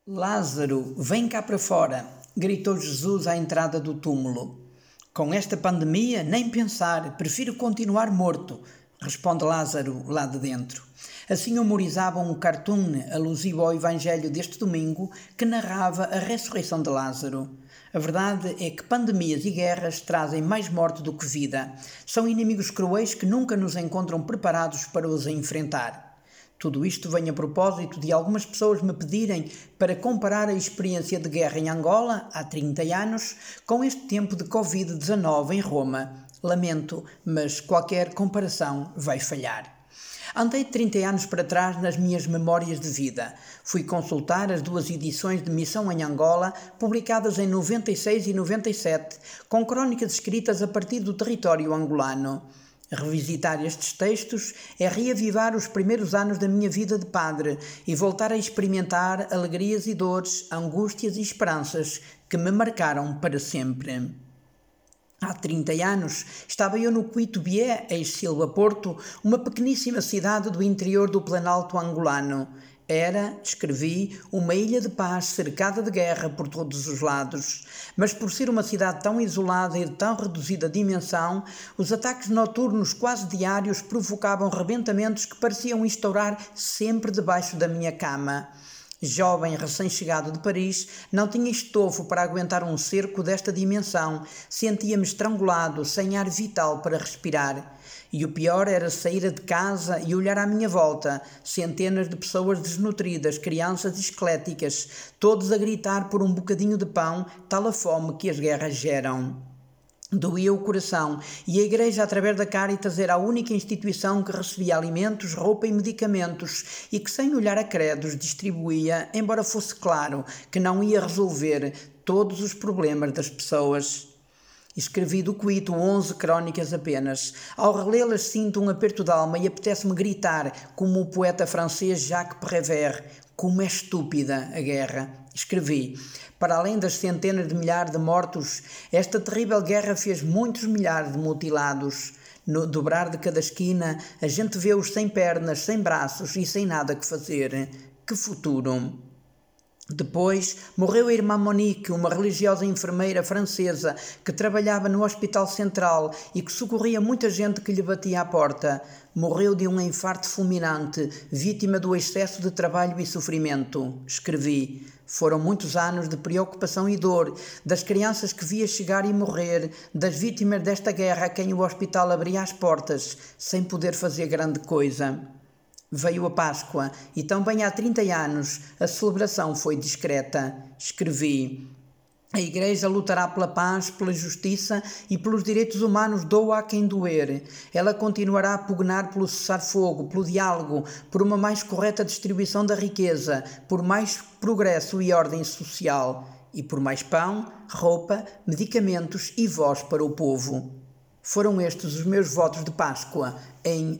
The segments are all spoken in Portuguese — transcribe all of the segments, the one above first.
Lázaro, vem cá para fora, gritou Jesus à entrada do túmulo. Com esta pandemia, nem pensar, prefiro continuar morto, responde Lázaro lá de dentro. Assim humorizava um cartoon alusivo ao Evangelho deste domingo que narrava a ressurreição de Lázaro. A verdade é que pandemias e guerras trazem mais morte do que vida. São inimigos cruéis que nunca nos encontram preparados para os enfrentar. Tudo isto vem a propósito de algumas pessoas me pedirem para comparar a experiência de guerra em Angola, há 30 anos, com este tempo de Covid-19 em Roma. Lamento, mas qualquer comparação vai falhar. Andei 30 anos para trás nas minhas memórias de vida. Fui consultar as duas edições de Missão em Angola, publicadas em 96 e 97, com crónicas escritas a partir do território angolano. Revisitar estes textos é reavivar os primeiros anos da minha vida de padre e voltar a experimentar alegrias e dores, angústias e esperanças que me marcaram para sempre. Há 30 anos estava eu no Cuito-Bié, ex-Silva Porto, uma pequeníssima cidade do interior do Planalto angolano. Era, escrevi, uma ilha de paz cercada de guerra por todos os lados. Mas por ser uma cidade tão isolada e de tão reduzida dimensão, os ataques noturnos quase diários provocavam rebentamentos que pareciam estourar sempre debaixo da minha cama. Jovem recém-chegado de Paris, não tinha estofo para aguentar um cerco desta dimensão, sentia-me estrangulado, sem ar vital para respirar. E o pior era sair de casa e olhar à minha volta, centenas de pessoas desnutridas, crianças esqueléticas, todos a gritar por um bocadinho de pão, tal a fome que as guerras geram. Doía o coração, e a Igreja, através da Caritas, era a única instituição que recebia alimentos, roupa e medicamentos e que, sem olhar a credos, distribuía, embora fosse claro que não ia resolver todos os problemas das pessoas. Escrevi do Cuito 11 crónicas apenas. Ao relê-las sinto um aperto de alma e apetece-me gritar, como o poeta francês Jacques Prévert, como é estúpida a guerra. Escrevi, para além das centenas de milhares de mortos, esta terrível guerra fez muitos milhares de mutilados. No dobrar de cada esquina, a gente vê-os sem pernas, sem braços e sem nada que fazer. Que futuro! Depois, morreu a irmã Monique, uma religiosa enfermeira francesa que trabalhava no Hospital Central e que socorria muita gente que lhe batia à porta. Morreu de um infarto fulminante, vítima do excesso de trabalho e sofrimento. Escrevi. Foram muitos anos de preocupação e dor, das crianças que via chegar e morrer, das vítimas desta guerra a quem o hospital abria as portas, sem poder fazer grande coisa. Veio a Páscoa e também há 30 anos a celebração foi discreta. Escrevi. A Igreja lutará pela paz, pela justiça e pelos direitos humanos, doa a quem doer. Ela continuará a pugnar pelo cessar-fogo, pelo diálogo, por uma mais correta distribuição da riqueza, por mais progresso e ordem social, e por mais pão, roupa, medicamentos e voz para o povo. Foram estes os meus votos de Páscoa em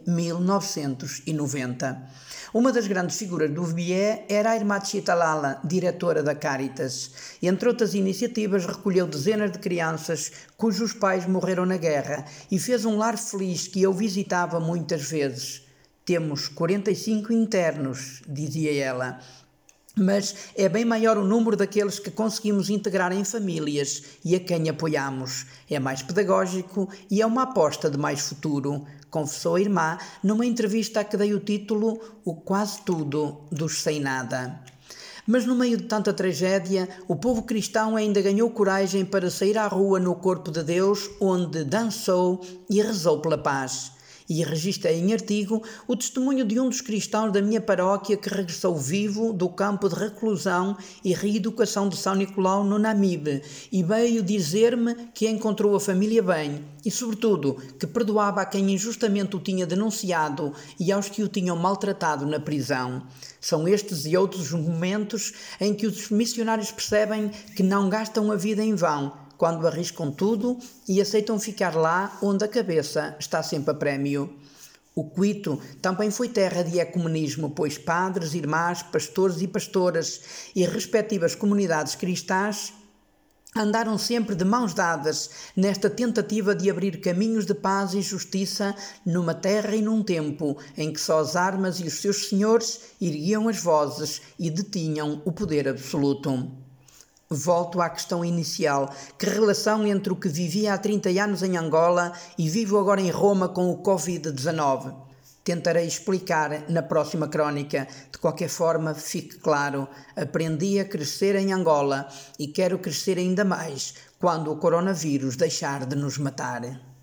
1990. Uma das grandes figuras do Bié era a irmã Chitalala, diretora da Caritas. Entre outras iniciativas, recolheu dezenas de crianças cujos pais morreram na guerra e fez um lar feliz que eu visitava muitas vezes. Temos 45 internos, dizia ela. Mas é bem maior o número daqueles que conseguimos integrar em famílias e a quem apoiamos. É mais pedagógico e é uma aposta de mais futuro, confessou a irmã numa entrevista a que dei o título O Quase Tudo dos Sem Nada. Mas no meio de tanta tragédia, o povo cristão ainda ganhou coragem para sair à rua no corpo de Deus, onde dançou e rezou pela paz. E registrei em artigo o testemunho de um dos cristãos da minha paróquia que regressou vivo do campo de reclusão e reeducação de São Nicolau no Namibe e veio dizer-me que encontrou a família bem e, sobretudo, que perdoava a quem injustamente o tinha denunciado e aos que o tinham maltratado na prisão. São estes e outros momentos em que os missionários percebem que não gastam a vida em vão, quando arriscam tudo e aceitam ficar lá onde a cabeça está sempre a prémio. O Cuito também foi terra de ecumenismo, pois padres, irmãs, pastores e pastoras e respectivas comunidades cristãs Andaram sempre de mãos dadas nesta tentativa de abrir caminhos de paz e justiça numa terra e num tempo em que só as armas e os seus senhores erguiam as vozes e detinham o poder absoluto. Volto à questão inicial. Que relação entre o que vivia há 30 anos em Angola e vivo agora em Roma com o Covid-19? Tentarei explicar na próxima crónica. De qualquer forma, fique claro, aprendi a crescer em Angola e quero crescer ainda mais quando o coronavírus deixar de nos matar.